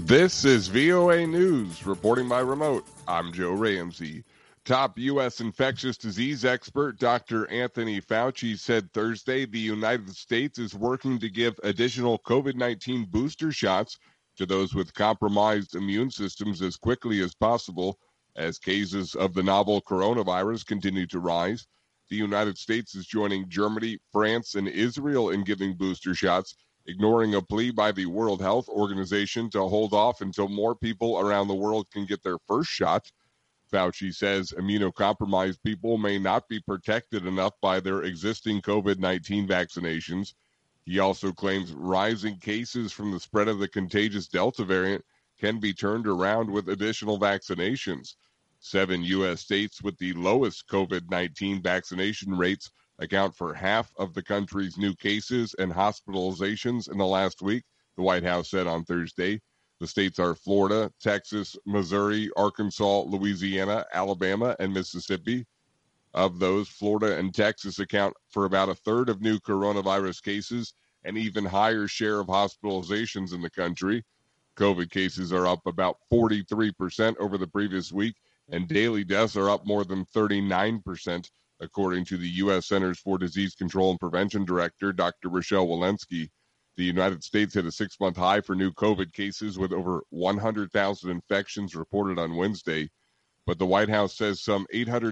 This is VOA News, reporting by remote. I'm Joe Ramsey. Top U.S. infectious disease expert Dr. Anthony Fauci said Thursday the United States is working to give additional COVID-19 booster shots to those with compromised immune systems as quickly as possible as cases of the novel coronavirus continue to rise. The United States is joining Germany, France, and Israel in giving booster shots, ignoring a plea by the World Health Organization to hold off until more people around the world can get their first shot. Fauci says immunocompromised people may not be protected enough by their existing COVID-19 vaccinations. He also claims rising cases from the spread of the contagious Delta variant can be turned around with additional vaccinations. 7 U.S. states with the lowest COVID-19 vaccination rates account for half of the country's new cases and hospitalizations in the last week, the White House said on Thursday. The states are Florida, Texas, Missouri, Arkansas, Louisiana, Alabama, and Mississippi. Of those, Florida and Texas account for about a third of new coronavirus cases and even higher share of hospitalizations in the country. COVID cases are up about 43% over the previous week, and daily deaths are up more than 39%. According to the U.S. Centers for Disease Control and Prevention Director, Dr. Rochelle Walensky. The United States hit a 6-month high for new COVID cases with over 100,000 infections reported on Wednesday. But the White House says some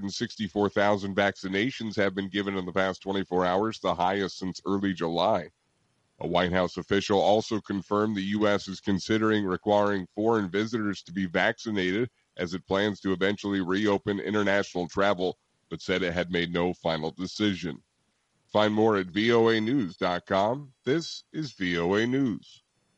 864,000 vaccinations have been given in the past 24 hours, the highest since early July. A White House official also confirmed the U.S. is considering requiring foreign visitors to be vaccinated as it plans to eventually reopen international travel, but said it had made no final decision. Find more at voanews.com. This is VOA News.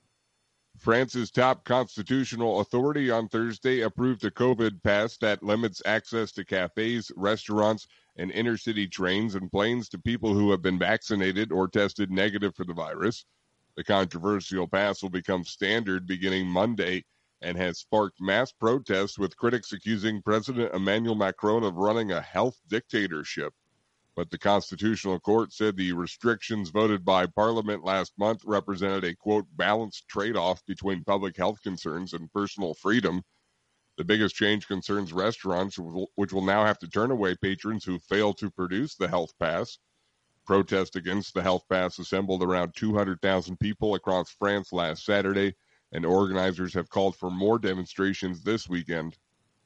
France's top constitutional authority on Thursday approved a COVID pass that limits access to cafes, restaurants, and intercity trains and planes to people who have been vaccinated or tested negative for the virus. The controversial pass will become standard beginning Monday and has sparked mass protests, with critics accusing President Emmanuel Macron of running a health dictatorship. But the Constitutional Court said the restrictions voted by Parliament last month represented a, quote, balanced trade-off between public health concerns and personal freedom. The biggest change concerns restaurants, which will now have to turn away patrons who fail to produce the health pass. Protests against the health pass assembled around 200,000 people across France last Saturday, and organizers have called for more demonstrations this weekend.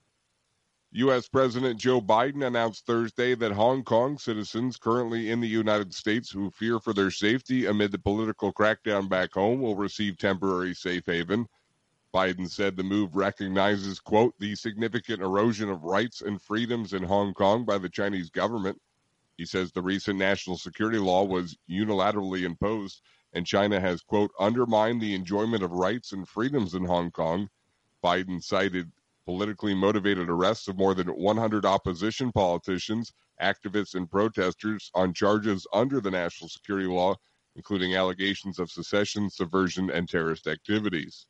U.S. President Joe Biden announced Thursday that Hong Kong citizens currently in the United States who fear for their safety amid the political crackdown back home will receive temporary safe haven. Biden said the move recognizes, quote, the significant erosion of rights and freedoms in Hong Kong by the Chinese government. He says the recent national security law was unilaterally imposed, and China has, quote, undermined the enjoyment of rights and freedoms in Hong Kong. Biden cited politically motivated arrests of more than 100 opposition politicians, activists, and protesters on charges under the national security law, including allegations of secession, subversion, and terrorist activities.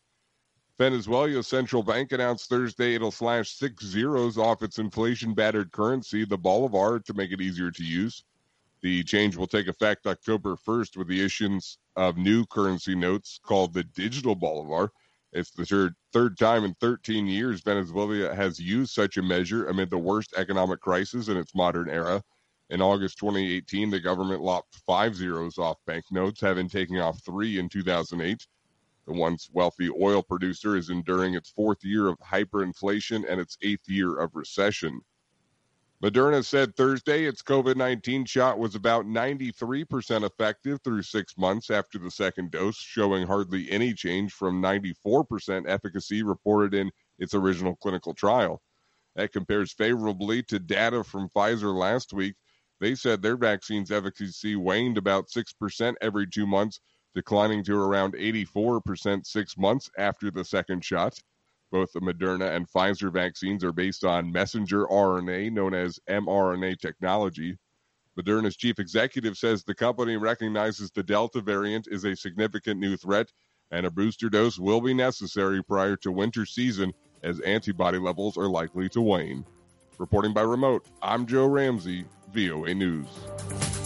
Venezuela's central bank announced Thursday it'll slash 6 zeros off its inflation-battered currency, the bolivar, to make it easier to use. The change will take effect October 1st with the issuance of new currency notes called the digital bolivar. It's the third time in 13 years Venezuela has used such a measure amid the worst economic crisis in its modern era. In August 2018, the government lopped 5 zeros off banknotes, having taken off 3 in 2008. The once wealthy oil producer is enduring its 4th year of hyperinflation and its 8th year of recession. Moderna said Thursday its COVID-19 shot was about 93% effective through 6 months after the second dose, showing hardly any change from 94% efficacy reported in its original clinical trial. That compares favorably to data from Pfizer last week. They said their vaccine's efficacy waned about 6% every 2 months, declining to around 84% 6 months after the second shot. Both the Moderna and Pfizer vaccines are based on messenger RNA, known as mRNA technology. Moderna's chief executive says the company recognizes the Delta variant is a significant new threat, and a booster dose will be necessary prior to winter season as antibody levels are likely to wane. Reporting by remote, I'm Joe Ramsey, VOA News.